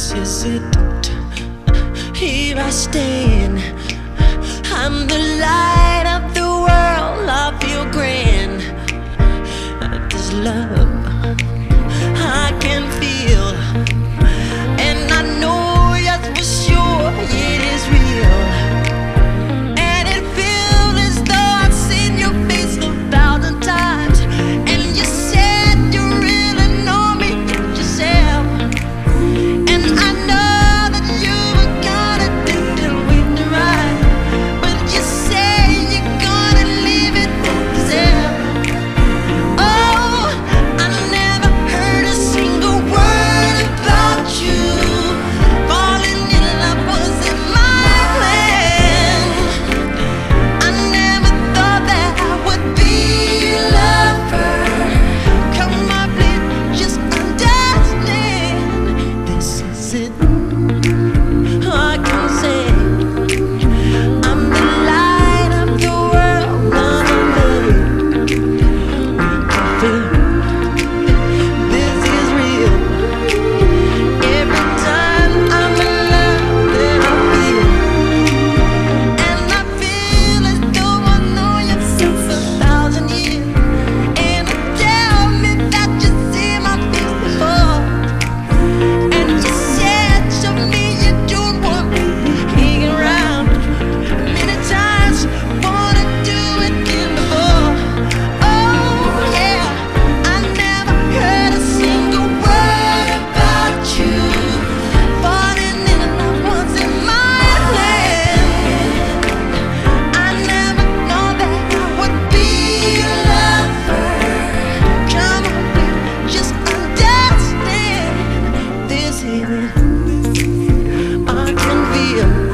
This is it. Here I stand. I'm the light of the world. I feel grand. This love I can feel, and I know, yes, for sure it is real. And it feels as though I've seen your face 1,000 times. And you said you really know me yourself. And I know that you were gonna do the way to right, but you say you're gonna leave it for yourself. Oh, I never heard a single word about you. Falling in love wasn't my plan. I never thought that I would be your lover. Come on, please, just understand. This is it. I can say I'm the light of the world. I'm a we can feel this is real. Every time I'm in love, then I feel, and I feel as though I know you since 1,000 years. And you tell me that you see my face before, and you said to me you don't want me hanging around. Many times wanna do it again before. Oh yeah, I never heard a single word about you. Falling in love wasn't my plan. I never know that I would be your lover. Come on, please, just understand. This is it. I can feel